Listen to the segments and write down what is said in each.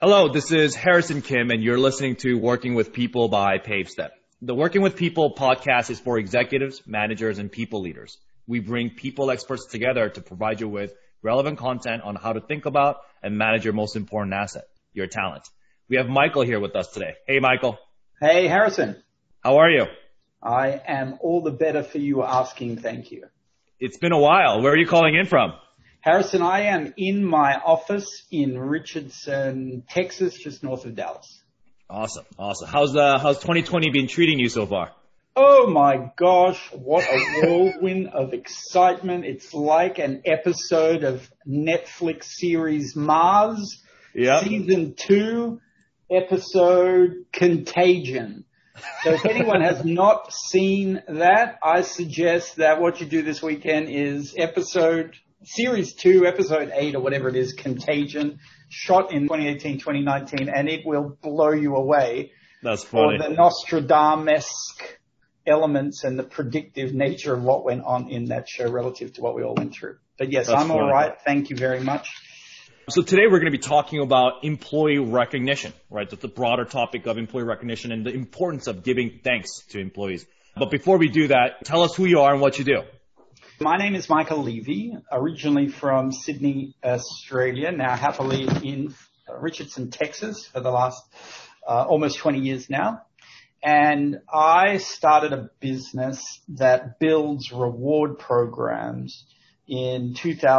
Hello, this is Harrison Kim, and you're listening to Working with People by PaveStep. The Working with People podcast is for executives, managers, and people leaders. We bring people experts together to provide you with relevant content on how to think about and manage your most important asset, your talent. We have Michael here with us today. Hey, Michael. Hey, Harrison. How are you? I am all the better for you asking. Thank you. It's been a while. Where are you calling in from? Harrison, I am in my office in Richardson, Texas, just north of Dallas. Awesome. How's 2020 been treating you so far? Oh my gosh, what a whirlwind of excitement. It's like an episode of Netflix series Mars, Season 2, episode Contagion. So if anyone has not seen that, I suggest that what you do this weekend is Series 2, Episode 8, or whatever it is, Contagion, shot in 2018, 2019, and it will blow you away. That's funny. For the Nostradamus-esque elements and the predictive nature of what went on in that show relative to what we all went through. But yes, I'm all right. Thank you very much. So today we're going to be talking about employee recognition, right? That's the broader topic of employee recognition and the importance of giving thanks to employees. But before we do that, tell us who you are and what you do. My name is Michael Levy, originally from Sydney, Australia, now happily in Richardson, Texas for the last almost 20 years now. And I started a business that builds reward programs in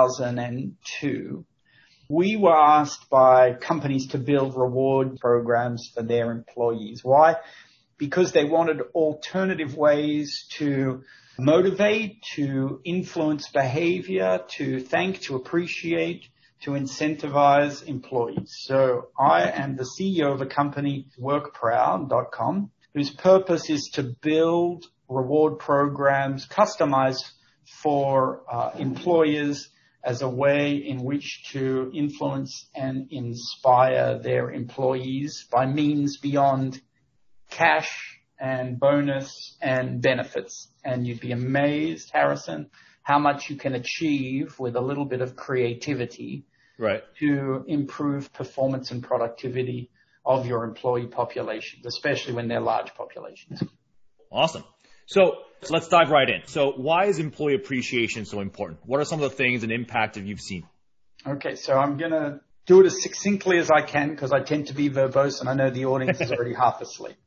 2002. We were asked by companies to build reward programs for their employees. Why? Because they wanted alternative ways to motivate, to influence behavior, to thank, to appreciate, to incentivize employees. So I am the CEO of a company, WorkProud.com, whose purpose is to build reward programs customized for employers as a way in which to influence and inspire their employees by means beyond cash and bonus and benefits. And you'd be amazed, Harrison, how much you can achieve with a little bit of creativity to improve performance and productivity of your employee populations, especially when they're large populations. Awesome. So let's dive right in. So why is employee appreciation so important? What are some of the things and impact that you've seen? Okay, so I'm going to do it as succinctly as I can because I tend to be verbose and I know the audience is already half asleep.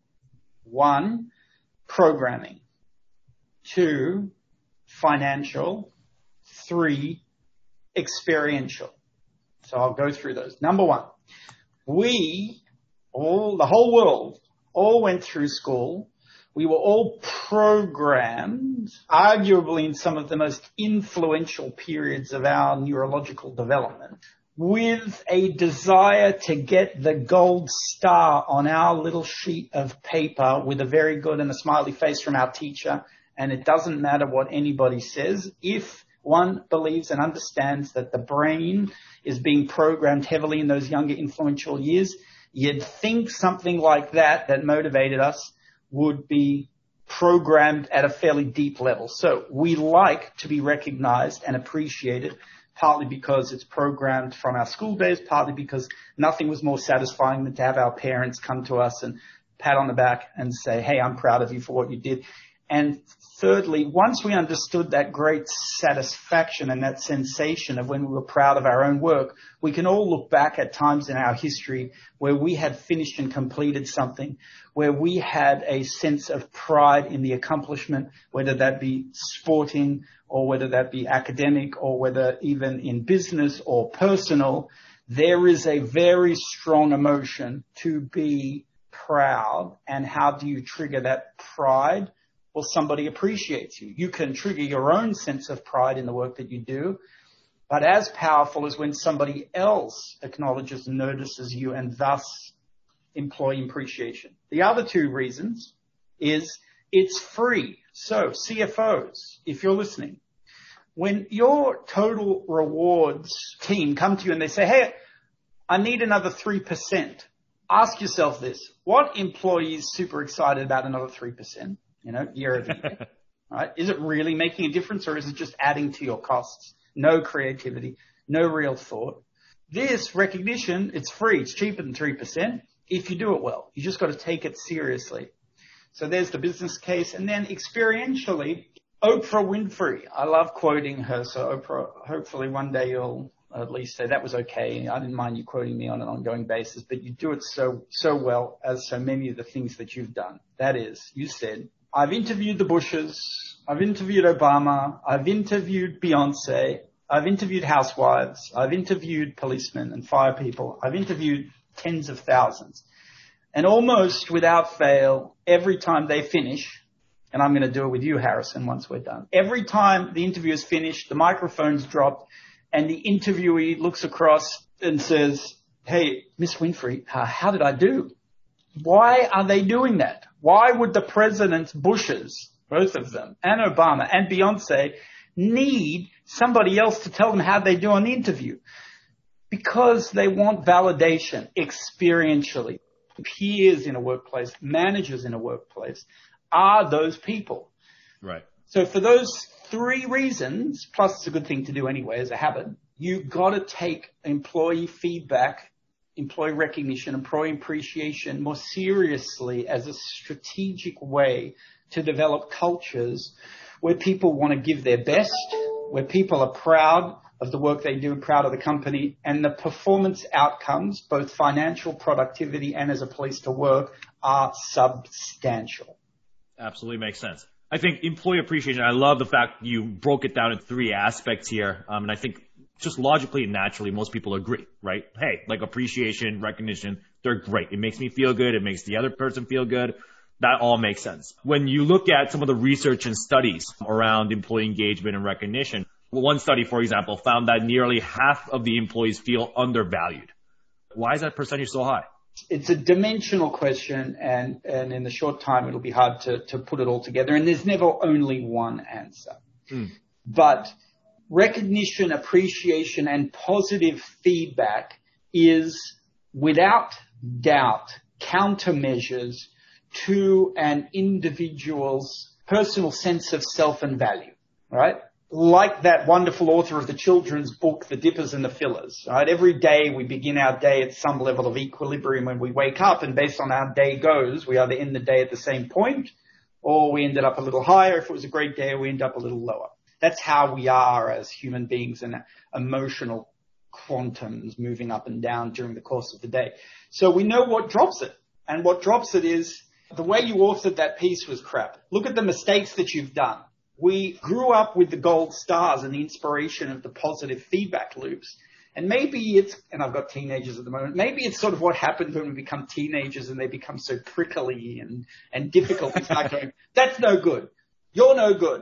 1, programming. 2, financial. 3, experiential. So I'll go through those. Number 1, the whole world, all went through school. We were all programmed, arguably in some of the most influential periods of our neurological development, with a desire to get the gold star on our little sheet of paper with a very good and a smiley face from our teacher. And it doesn't matter what anybody says. If one believes and understands that the brain is being programmed heavily in those younger influential years, you'd think something like that motivated us would be programmed at a fairly deep level. So we like to be recognized and appreciated, partly because it's programmed from our school days, partly because nothing was more satisfying than to have our parents come to us and pat on the back and say, hey, I'm proud of you for what you did. And thirdly, once we understood that great satisfaction and that sensation of when we were proud of our own work, we can all look back at times in our history where we had finished and completed something, where we had a sense of pride in the accomplishment, whether that be sporting or whether that be academic or whether even in business or personal. There is a very strong emotion to be proud. And how do you trigger that pride? Well, somebody appreciates you. You can trigger your own sense of pride in the work that you do, but as powerful is when somebody else acknowledges and notices you and thus employee appreciation. The other 2 reasons is it's free. So CFOs, if you're listening, when your total rewards team come to you and they say, hey, I need another 3%, ask yourself this: what employee is super excited about another 3%? Year over year, right? Is it really making a difference or is it just adding to your costs? No creativity, no real thought. This recognition, it's free. It's cheaper than 3% if you do it well. You just got to take it seriously. So there's the business case. And then experientially, Oprah Winfrey. I love quoting her. So Oprah, hopefully one day you'll at least say that was okay. I didn't mind you quoting me on an ongoing basis, but you do it so well as so many of the things that you've done. That is, you said, I've interviewed the Bushes. I've interviewed Obama. I've interviewed Beyonce. I've interviewed housewives. I've interviewed policemen and fire people. I've interviewed tens of thousands. And almost without fail, every time they finish, and I'm going to do it with you, Harrison, once we're done. Every time the interview is finished, the microphone's dropped, and the interviewee looks across and says, hey, Miss Winfrey, how did I do? Why are they doing that? Why would the presidents, Bushes, both of them, and Obama and Beyonce, need somebody else to tell them how they do on the interview? Because they want validation experientially. Peers in a workplace, managers in a workplace are those people. Right. So for those three reasons, plus it's a good thing to do anyway as a habit, you've got to take employee feedback, employee recognition, employee appreciation more seriously as a strategic way to develop cultures where people want to give their best, where people are proud of the work they do, proud of the company, and the performance outcomes, both financial productivity and as a place to work, are substantial. Absolutely makes sense. I think employee appreciation, I love the fact you broke it down in three aspects here. And I think just logically and naturally, most people agree, right? Hey, like appreciation, recognition, they're great. It makes me feel good. It makes the other person feel good. That all makes sense. When you look at some of the research and studies around employee engagement and recognition, one study, for example, found that nearly half of the employees feel undervalued. Why is that percentage so high? It's a dimensional question, and in the short time, it'll be hard to put it all together. And there's never only one answer. But recognition, appreciation, and positive feedback is, without doubt, countermeasures to an individual's personal sense of self and value, right? Like that wonderful author of the children's book, The Dippers and the Fillers, right? Every day we begin our day at some level of equilibrium when we wake up, and based on how our day goes, we either end the day at the same point or we ended up a little higher. If it was a great day, we end up a little lower. That's how we are as human beings and emotional quantums moving up and down during the course of the day. So we know what drops it, and what drops it is the way you authored that piece was crap. Look at the mistakes that you've done. We grew up with the gold stars and the inspiration of the positive feedback loops. And maybe it's, and I've got teenagers at the moment, maybe it's sort of what happens when we become teenagers and they become so prickly and difficult. We start going, that's no good. You're no good.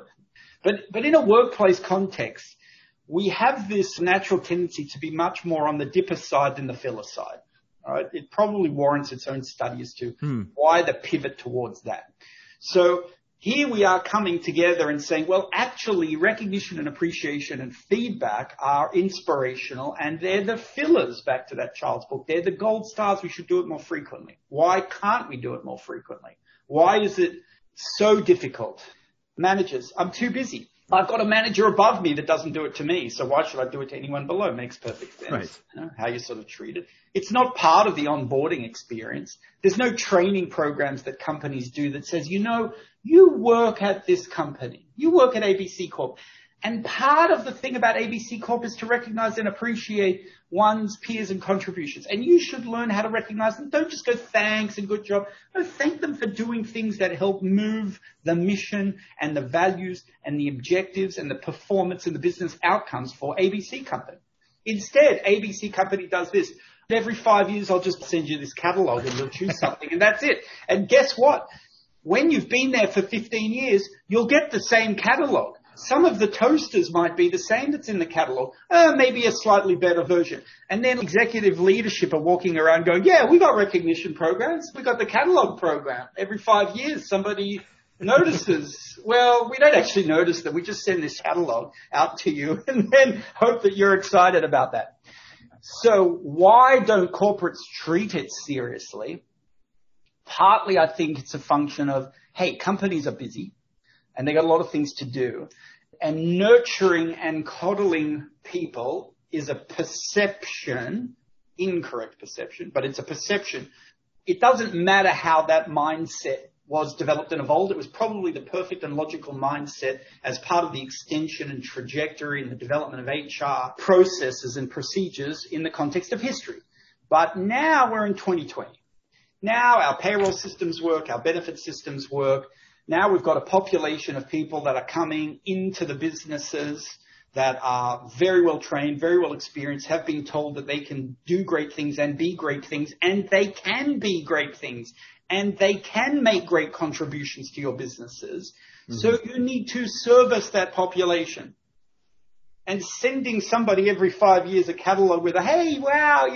But in a workplace context, we have this natural tendency to be much more on the dipper side than the filler side. All right? It probably warrants its own study as to why the pivot towards that. So here we are coming together and saying, well, actually recognition and appreciation and feedback are inspirational, and they're the fillers, back to that child's book. They're the gold stars. We should do it more frequently. Why can't we do it more frequently? Why is it so difficult? Managers, I'm too busy. I've got a manager above me that doesn't do it to me, so why should I do it to anyone below? Makes perfect sense. Right. You know, how you sort of treat it. It's not part of the onboarding experience. There's no training programs that companies do that says, you know, you work at this company. You work at ABC Corp. And part of the thing about ABC Corp is to recognize and appreciate one's peers and contributions. And you should learn how to recognize them. Don't just go thanks and good job. No, thank them for doing things that help move the mission and the values and the objectives and the performance and the business outcomes for ABC Company. Instead, ABC Company does this. Every 5 years, I'll just send you this catalog and you'll choose something, and that's it. And guess what? When you've been there for 15 years, you'll get the same catalog. Some of the toasters might be the same that's in the catalog, maybe a slightly better version. And then executive leadership are walking around going, yeah, we got recognition programs. We got the catalog program. Every 5 years, somebody notices. Well, we don't actually notice that. We just send this catalog out to you and then hope that you're excited about that. So why don't corporates treat it seriously? Partly, I think it's a function of, hey, companies are busy and they got a lot of things to do, and nurturing and coddling people is a perception, incorrect perception, but it's a perception. It doesn't matter how that mindset was developed and evolved. It was probably the perfect and logical mindset as part of the extension and trajectory and the development of HR processes and procedures in the context of history. But now we're in 2020. Now our payroll systems work, our benefit systems work. Now we've got a population of people that are coming into the businesses that are very well trained, very well experienced, have been told that they can do great things and be great things, and they can be great things, and they can make great contributions to your businesses. Mm-hmm. So you need to service that population. And sending somebody every 5 years a catalog with a, hey, wow,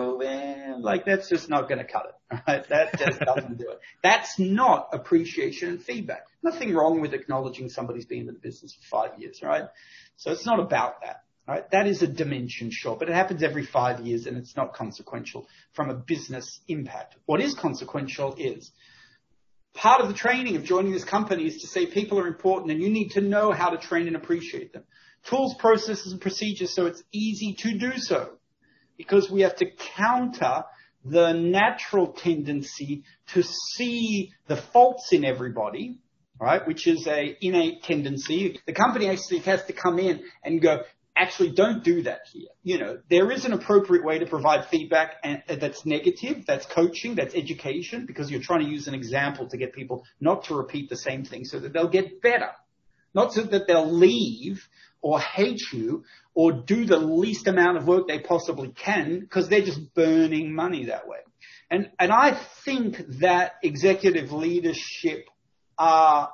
like that's just not going to cut it, right? That just doesn't do it. That's not appreciation and feedback. Nothing wrong with acknowledging somebody's been in the business for 5 years, right? So it's not about that, right? That is a dimension, sure, but it happens every 5 years and it's not consequential from a business impact. What is consequential is part of the training of joining this company is to say people are important and you need to know how to train and appreciate them. Tools, processes, and procedures so it's easy to do so because we have to counter the natural tendency to see the faults in everybody, right, which is a innate tendency. The company actually has to come in and go, actually, don't do that here. There is an appropriate way to provide feedback and that's negative, that's coaching, that's education, because you're trying to use an example to get people not to repeat the same thing so that they'll get better, not so that they'll leave or hate you or do the least amount of work they possibly can because they're just burning money that way. And I think that executive leadership are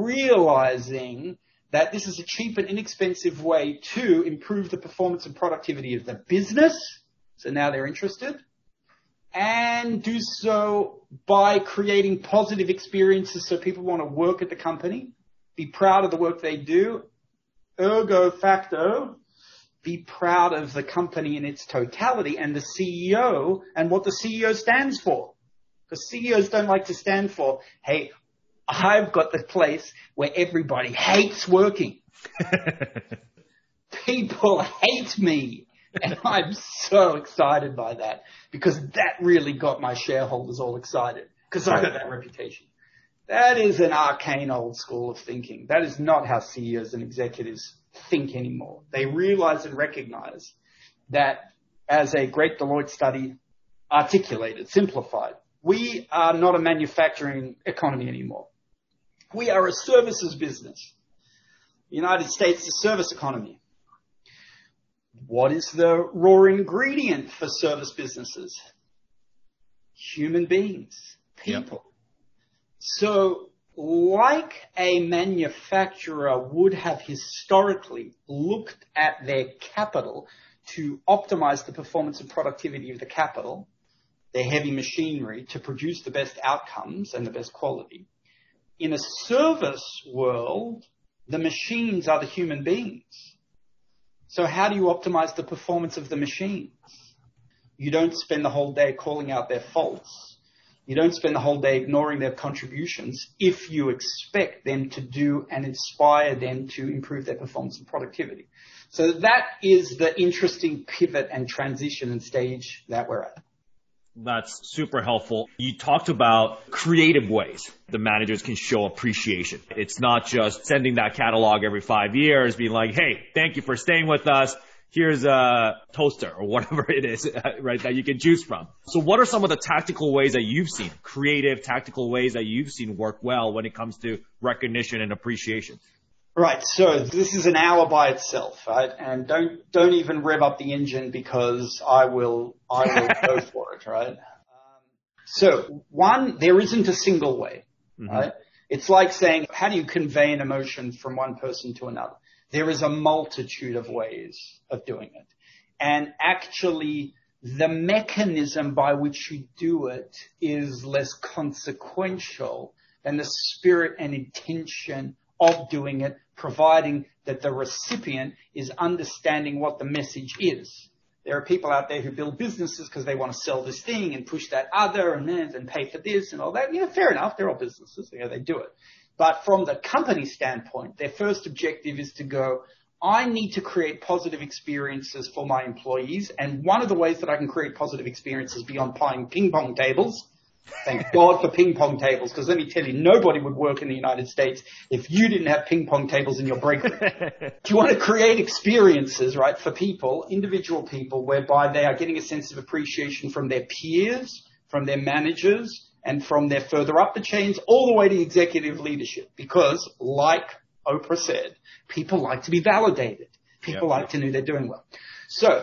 realizing that this is a cheap and inexpensive way to improve the performance and productivity of the business. So now they're interested. And do so by creating positive experiences so people want to work at the company, be proud of the work they do, ergo facto, be proud of the company in its totality and the CEO and what the CEO stands for. Because CEOs don't like to stand for, hey, I've got the place where everybody hates working. People hate me. And I'm so excited by that because that really got my shareholders all excited because I got that reputation. That is an arcane old school of thinking. That is not how CEOs and executives think anymore. They realize and recognize that, as a great Deloitte study articulated, simplified, we are not a manufacturing economy anymore. We are a services business. The United States is a service economy. What is the raw ingredient for service businesses? Human beings, people. Yep. So like a manufacturer would have historically looked at their capital to optimize the performance and productivity of the capital, their heavy machinery, to produce the best outcomes and the best quality. In a service world, the machines are the human beings. So how do you optimize the performance of the machines? You don't spend the whole day calling out their faults. You don't spend the whole day ignoring their contributions if you expect them to do and inspire them to improve their performance and productivity. So that is the interesting pivot and transition and stage that we're at. That's super helpful. You talked about creative ways the managers can show appreciation. It's not just sending that catalog every 5 years, being like, hey, thank you for staying with us. Here's a toaster or whatever it is, right, that you can choose from. So what are some of the tactical ways that you've seen, creative, tactical ways that you've seen work well when it comes to recognition and appreciation? Right. So this is an hour by itself, right? And don't even rev up the engine because I will go for it, right? So one, there isn't a single way, right? It's like saying, how do you convey an emotion from one person to another? There is a multitude of ways of doing it. And actually, the mechanism by which you do it is less consequential than the spirit and intention of doing it, providing that the recipient is understanding what the message is. There are people out there who build businesses because they want to sell this thing and push that other and pay for this and all that. Yeah, fair enough. They're all businesses. Yeah, they do it. But from the company standpoint, their first objective is to go, I need to create positive experiences for my employees. And one of the ways that I can create positive experiences beyond playing ping pong tables, thank God for ping pong tables, because let me tell you, nobody would work in the United States if you didn't have ping pong tables in your break room. If you want to create experiences, right, for people, individual people, whereby they are getting a sense of appreciation from their peers, from their managers, and from their further up the chains, all the way to executive leadership. Because, like Oprah said, people like to be validated. People like to know they're doing well. So,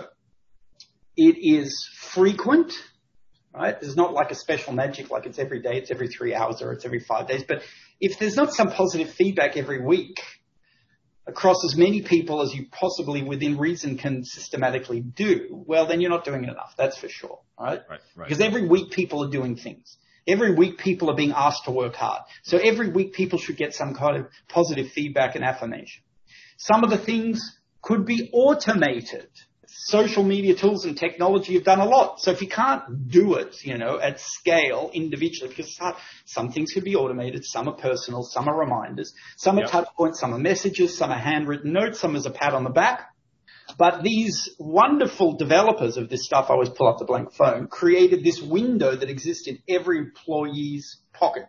it is frequent, right? There's not like a special magic, like it's every day, it's every 3 hours, or it's every 5 days. But if there's not some positive feedback every week across as many people as you possibly within reason can systematically do, well, then you're not doing it enough. That's for sure, right? Right. Because every week people are doing things. Every week people are being asked to work hard. So every week people should get some kind of positive feedback and affirmation. Some of the things could be automated. Social media tools and technology have done a lot. So if you can't do it, at scale individually, because it's hard, some things can be automated, some are personal, some are reminders, some are touch points, some are messages, some are handwritten notes, some is a pat on the back. But these wonderful developers of this stuff, I always pull up the blank phone, created this window that exists in every employee's pocket.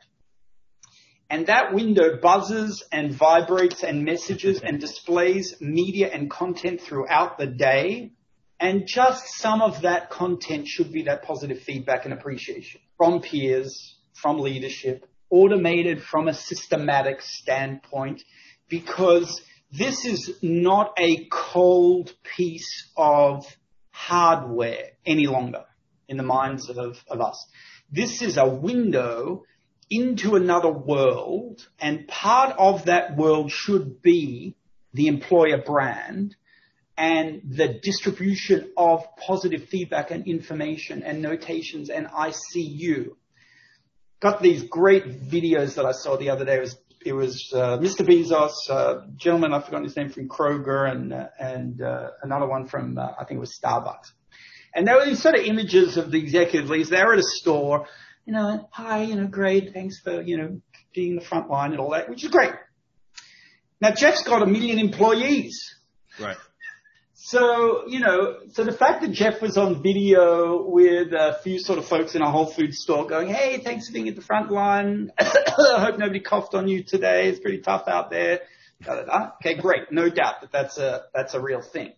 And that window buzzes and vibrates and messages and displays media and content throughout the day. And just some of that content should be that positive feedback and appreciation from peers, from leadership, automated from a systematic standpoint, because this is not a cold piece of hardware any longer in the minds of us. This is a window into another world, and part of that world should be the employer brand and the distribution of positive feedback and information and notations and I see you. Got these great videos that I saw the other day. It was Mr. Bezos, gentleman, I've forgotten his name, from Kroger, and another one from, I think it was Starbucks. And there were these sort of images of the executive leaders. They were at a store, hi, great, thanks for, being the front line and all that, which is great. Now, Jeff's got 1 million employees. Right. So, so the fact that Jeff was on video with a few sort of folks in a Whole Foods store going, hey, thanks for being at the front line. I hope nobody coughed on you today. It's pretty tough out there. Okay, great. No doubt that that's a real thing.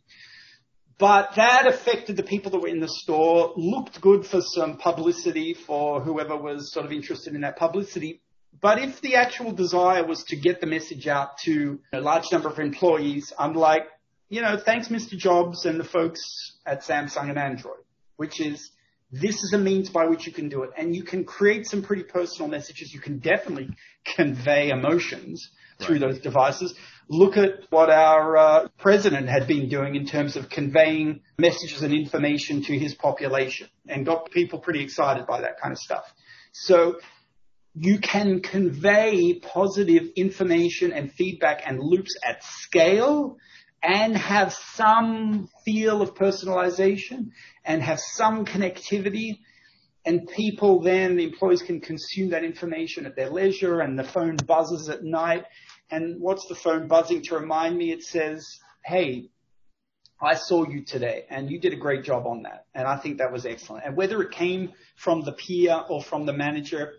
But that affected the people that were in the store, looked good for some publicity for whoever was sort of interested in that publicity. But if the actual desire was to get the message out to a large number of employees, I'm like, thanks, Mr. Jobs and the folks at Samsung and Android, which is, this is a means by which you can do it. And you can create some pretty personal messages. You can definitely convey emotions through those devices. Look at what our president had been doing in terms of conveying messages and information to his population, and got people pretty excited by that kind of stuff. So you can convey positive information and feedback and loops at scale, and have some feel of personalization and have some connectivity, and people then, the employees, can consume that information at their leisure, and the phone buzzes at night. And what's the phone buzzing to remind me? It says, hey, I saw you today and you did a great job on that. And I think that was excellent. And whether it came from the peer or from the manager,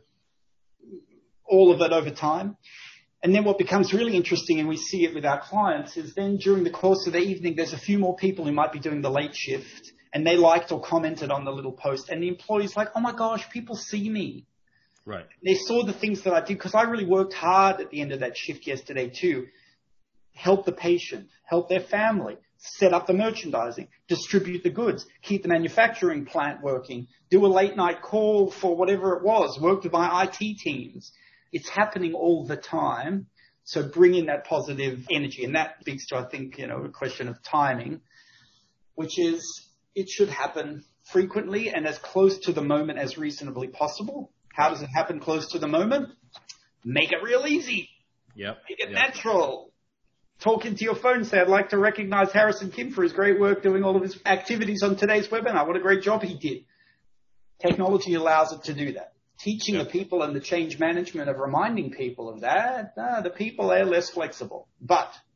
all of it over time. And then what becomes really interesting, and we see it with our clients, is then during the course of the evening, there's a few more people who might be doing the late shift, and they liked or commented on the little post. And the employee's like, oh my gosh, people see me. Right. They saw the things that I did, because I really worked hard at the end of that shift yesterday too. Help the patient, help their family, set up the merchandising, distribute the goods, keep the manufacturing plant working, do a late night call for whatever it was, work with my IT teams. It's happening all the time. So bring in that positive energy. And that speaks to, I think, a question of timing, which is it should happen frequently and as close to the moment as reasonably possible. How does it happen close to the moment? Make it real easy. Yep. Make it natural. Talk into your phone. Say, I'd like to recognize Harrison Kim for his great work doing all of his activities on today's webinar. What a great job he did. Technology allows it to do that. Teaching the people and the change management of reminding people of that, the people are less flexible. But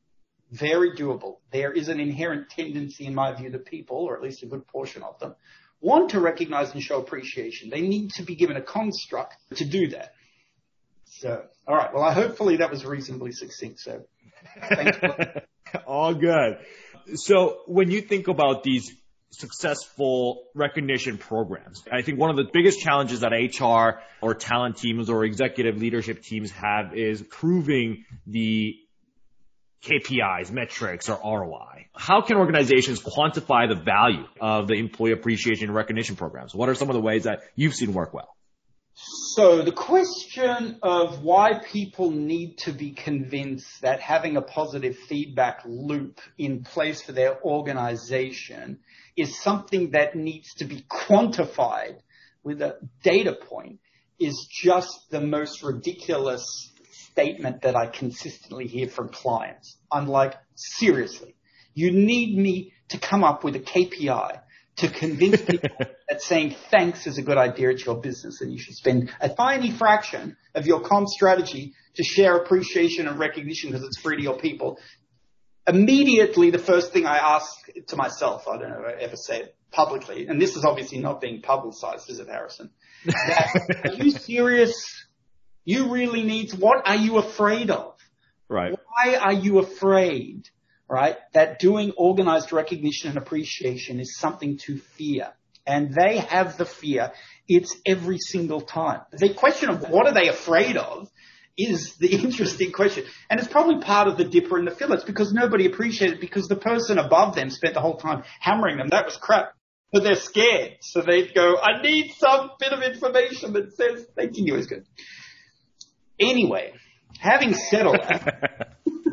very doable. There is an inherent tendency, in my view, that people, or at least a good portion of them, want to recognize and show appreciation. They need to be given a construct to do that. So, all right. Well, hopefully that was reasonably succinct. So, thanks. All good. So when you think about these successful recognition programs, I think one of the biggest challenges that HR or talent teams or executive leadership teams have is proving the KPIs, metrics, or ROI. How can organizations quantify the value of the employee appreciation and recognition programs? What are some of the ways that you've seen work well? So the question of why people need to be convinced that having a positive feedback loop in place for their organization is something that needs to be quantified with a data point is just the most ridiculous statement that I consistently hear from clients. I'm like, seriously, you need me to come up with a KPI to convince people that saying thanks is a good idea at your business and you should spend a tiny fraction of your comp strategy to share appreciation and recognition because it's free to your people. Immediately, the first thing I ask to myself, I don't know if I ever say it publicly, and this is obviously not being publicized, is it, Harrison? Are you serious? You really need to, what are you afraid of? Right. Why are you afraid? Right? That doing organized recognition and appreciation is something to fear. And they have the fear. It's every single time. The question of what are they afraid of is the interesting question. And it's probably part of the dipper and the fillets because nobody appreciated it because the person above them spent the whole time hammering them. That was crap. But they're scared. So they'd go, I need some bit of information that says thank you is good. Anyway, having said all that,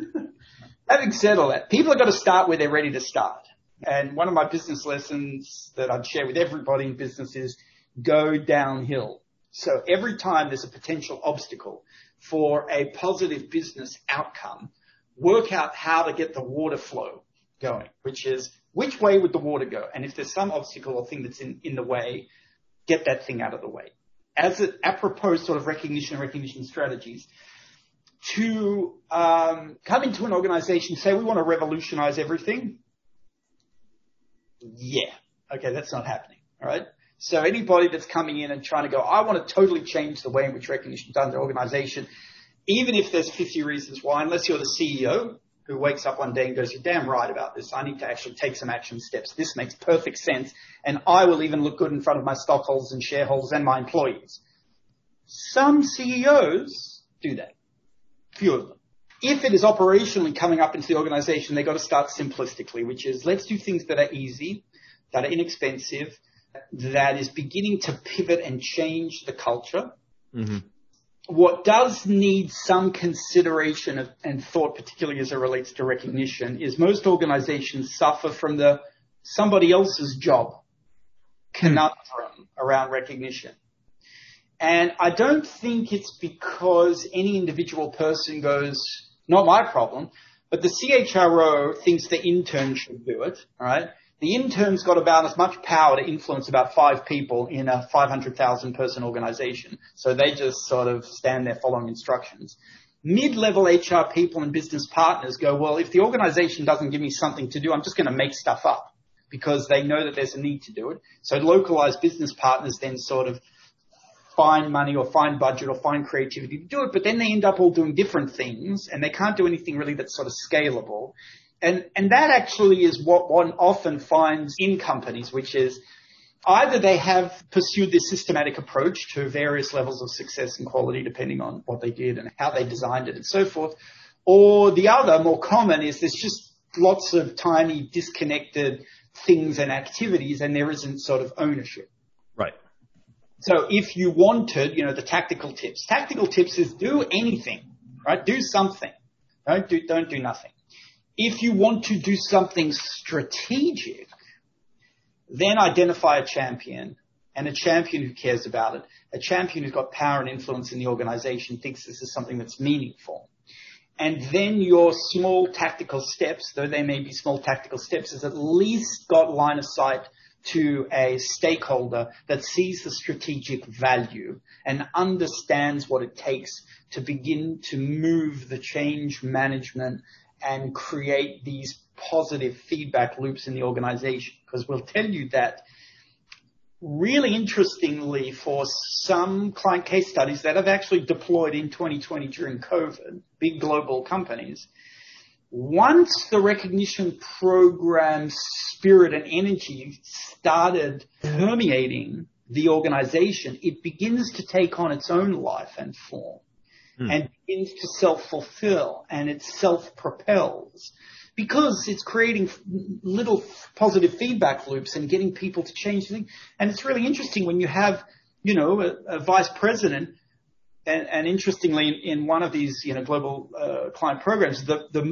people have got to start where they're ready to start. And one of my business lessons that I'd share with everybody in business is go downhill. So every time there's a potential obstacle for a positive business outcome, work out how to get the water flow going, which is which way would the water go? And if there's some obstacle or thing that's in the way, get that thing out of the way. As an apropos sort of recognition strategies, to come into an organization, say we want to revolutionize everything. Yeah. Okay, that's not happening. All right. So anybody that's coming in and trying to go, I want to totally change the way in which recognition is done in the organization, even if there's 50 reasons why, unless you're the CEO who wakes up one day and goes, you're damn right about this. I need to actually take some action steps. This makes perfect sense. And I will even look good in front of my stockholders and shareholders and my employees. Some CEOs do that. Few of them. If it is operationally coming up into the organization, they've got to start simplistically, which is let's do things that are easy, that are inexpensive, that is beginning to pivot and change the culture. Mm-hmm. What does need some consideration and thought, particularly as it relates to recognition, is most organizations suffer from the somebody else's job conundrum around recognition. And I don't think it's because any individual person goes, not my problem, but the CHRO thinks the intern should do it, all right? The intern's got about as much power to influence about 5 people in a 500,000 person organization. So they just sort of stand there following instructions. Mid-level HR people and business partners go, well, if the organization doesn't give me something to do, I'm just going to make stuff up because they know that there's a need to do it. So localized business partners then sort of find money or find budget or find creativity to do it, but then they end up all doing different things and they can't do anything really that's sort of scalable. And that actually is what one often finds in companies, which is either they have pursued this systematic approach to various levels of success and quality depending on what they did and how they designed it and so forth, or the other, more common, is there's just lots of tiny disconnected things and activities and there isn't sort of ownership. Right. So if you wanted, the tactical tips is do anything, right? Do something. Don't do nothing. If you want to do something strategic, then identify a champion and a champion who cares about it, a champion who's got power and influence in the organization, thinks this is something that's meaningful. And then your small tactical steps, though they may be small tactical steps, is at least got line of sight to a stakeholder that sees the strategic value and understands what it takes to begin to move the change management and create these positive feedback loops in the organization. Because we'll tell you that really interestingly, for some client case studies that have actually deployed in 2020 during COVID, big global companies, once the recognition program spirit and energy started permeating the organization, it begins to take on its own life and form and begins to self-fulfill, and it self-propels because it's creating little positive feedback loops and getting people to change things. And it's really interesting when you have, a vice president. And interestingly, in one of these, global client programs,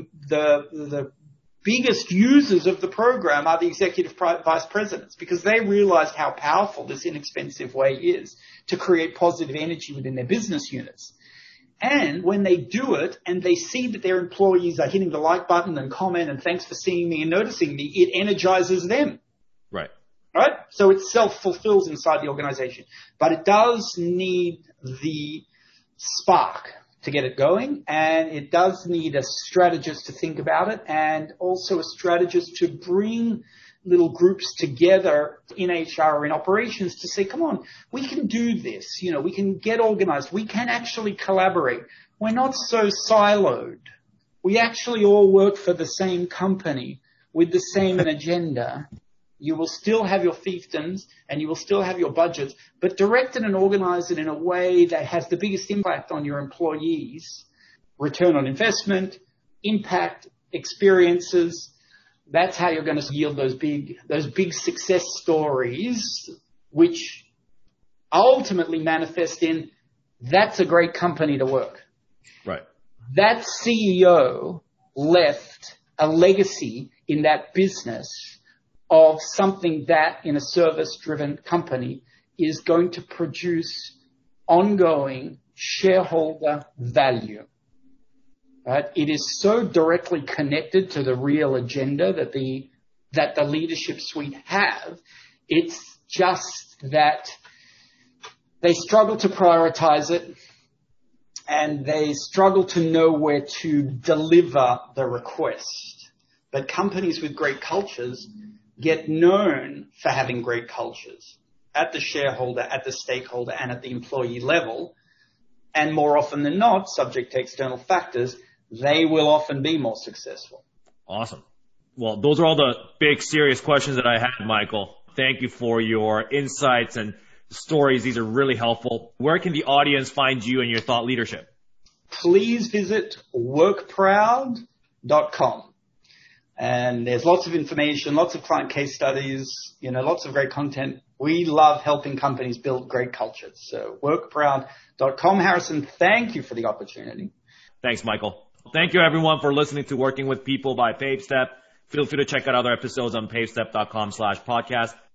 the biggest users of the program are the executive vice presidents, because they realized how powerful this inexpensive way is to create positive energy within their business units. And when they do it and they see that their employees are hitting the like button and comment and thanks for seeing me and noticing me, it energizes them. Right. Right? So it self-fulfills inside the organization. But it does need the spark to get it going, and it does need a strategist to think about it, and also a strategist to bring little groups together in HR or in operations to say, come on, we can do this. We can get organized. We can actually collaborate. We're not so siloed. We actually all work for the same company with the same agenda. You will still have your fiefdoms and you will still have your budgets, but direct it and organize it in a way that has the biggest impact on your employees, return on investment, impact, experiences. That's how you're going to yield those big success stories, which ultimately manifest in that's a great company to work. Right. That CEO left a legacy in that business of something that in a service-driven company is going to produce ongoing shareholder value. Right? It is so directly connected to the real agenda that the leadership suite have. It's just that they struggle to prioritize it, and they struggle to know where to deliver the request. But companies with great cultures get known for having great cultures at the shareholder, at the stakeholder, and at the employee level. And more often than not, subject to external factors, they will often be more successful. Awesome. Well, those are all the big, serious questions that I had, Michael. Thank you for your insights and stories. These are really helpful. Where can the audience find you and your thought leadership? Please visit workproud.com. And there's lots of information, lots of client case studies, lots of great content. We love helping companies build great cultures. So workproud.com. Harrison, thank you for the opportunity. Thanks, Michael. Thank you, everyone, for listening to Working with People by PaveStep. Feel free to check out other episodes on pavestep.com/podcast.